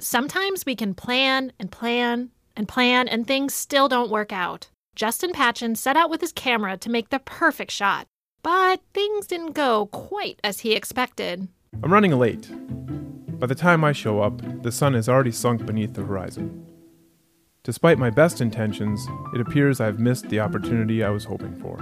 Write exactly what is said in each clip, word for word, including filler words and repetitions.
Sometimes we can plan and plan and plan, and things still don't work out. Justin Patchen set out with his camera to make the perfect shot, but things didn't go quite as he expected. I'm running late. By the time I show up, the sun has already sunk beneath the horizon. Despite my best intentions, it appears I've missed the opportunity I was hoping for.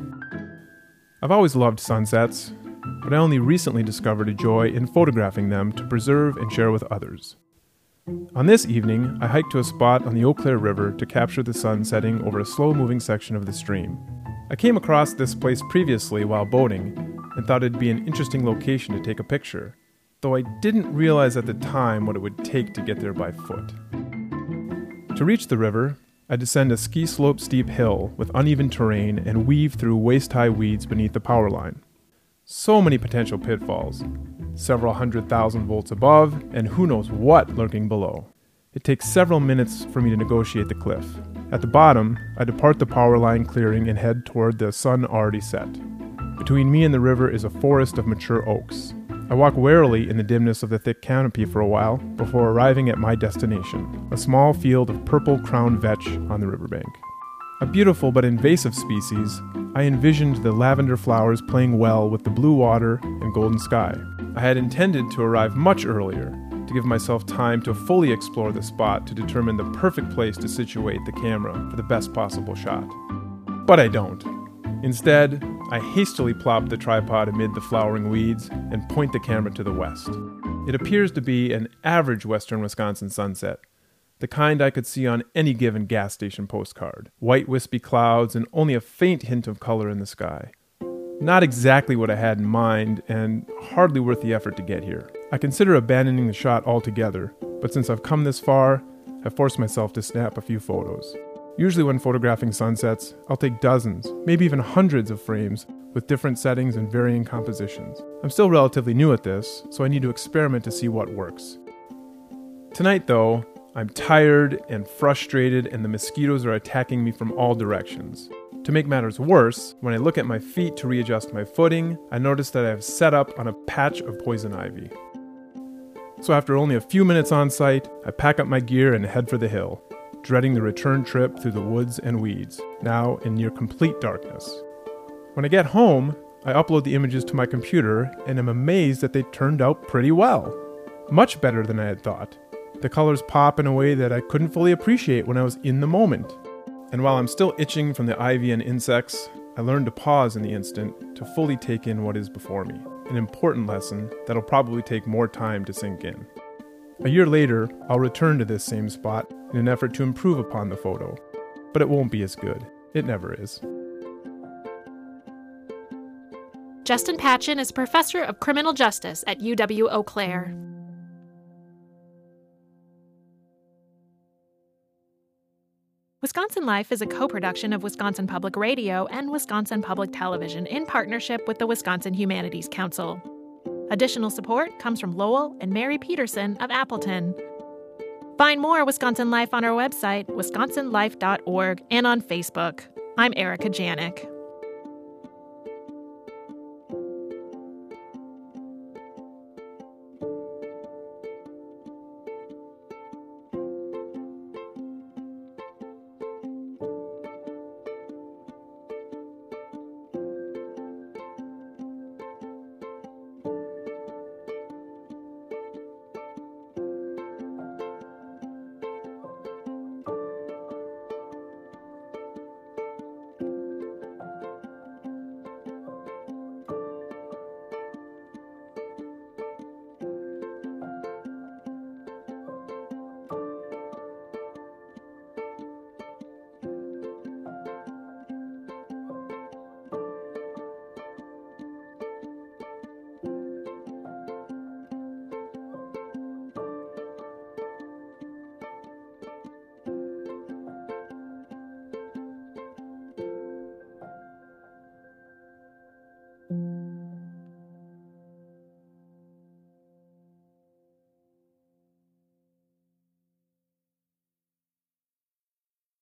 I've always loved sunsets, but I only recently discovered a joy in photographing them to preserve and share with others. On this evening, I hiked to a spot on the Eau Claire River to capture the sun setting over a slow-moving section of the stream. I came across this place previously while boating and thought it'd be an interesting location to take a picture, though I didn't realize at the time what it would take to get there by foot. To reach the river, I descend a ski-slope steep hill with uneven terrain and weave through waist-high weeds beneath the power line. So many potential pitfalls. Several hundred thousand volts above, and who knows what lurking below. It takes several minutes for me to negotiate the cliff. At the bottom, I depart the power line clearing and head toward the sun already set. Between me and the river is a forest of mature oaks. I walk warily in the dimness of the thick canopy for a while before arriving at my destination, a small field of purple crown vetch on the riverbank. A beautiful but invasive species, I envisioned the lavender flowers playing well with the blue water and golden sky. I had intended to arrive much earlier, to give myself time to fully explore the spot to determine the perfect place to situate the camera for the best possible shot. But I don't. Instead, I hastily plop the tripod amid the flowering weeds and point the camera to the west. It appears to be an average western Wisconsin sunset, the kind I could see on any given gas station postcard. White wispy clouds and only a faint hint of color in the sky. Not exactly what I had in mind, and hardly worth the effort to get here. I consider abandoning the shot altogether, but since I've come this far, I've forced myself to snap a few photos. Usually when photographing sunsets, I'll take dozens, maybe even hundreds of frames with different settings and varying compositions. I'm still relatively new at this, so I need to experiment to see what works. Tonight, though, I'm tired and frustrated, and the mosquitoes are attacking me from all directions. To make matters worse, when I look at my feet to readjust my footing, I notice that I have set up on a patch of poison ivy. So after only a few minutes on site, I pack up my gear and head for the hill, dreading the return trip through the woods and weeds, now in near complete darkness. When I get home, I upload the images to my computer and am amazed that they turned out pretty well. Much better than I had thought. The colors pop in a way that I couldn't fully appreciate when I was in the moment. And while I'm still itching from the ivy and insects, I learned to pause in the instant to fully take in what is before me. An important lesson that'll probably take more time to sink in. A year later, I'll return to this same spot in an effort to improve upon the photo. But it won't be as good. It never is. Justin Patchen is professor of criminal justice at U W Eau Claire. Wisconsin Life is a co-production of Wisconsin Public Radio and Wisconsin Public Television in partnership with the Wisconsin Humanities Council. Additional support comes from Lowell and Mary Peterson of Appleton. Find more Wisconsin Life on our website, wisconsin life dot org, and on Facebook. I'm Erica Janik.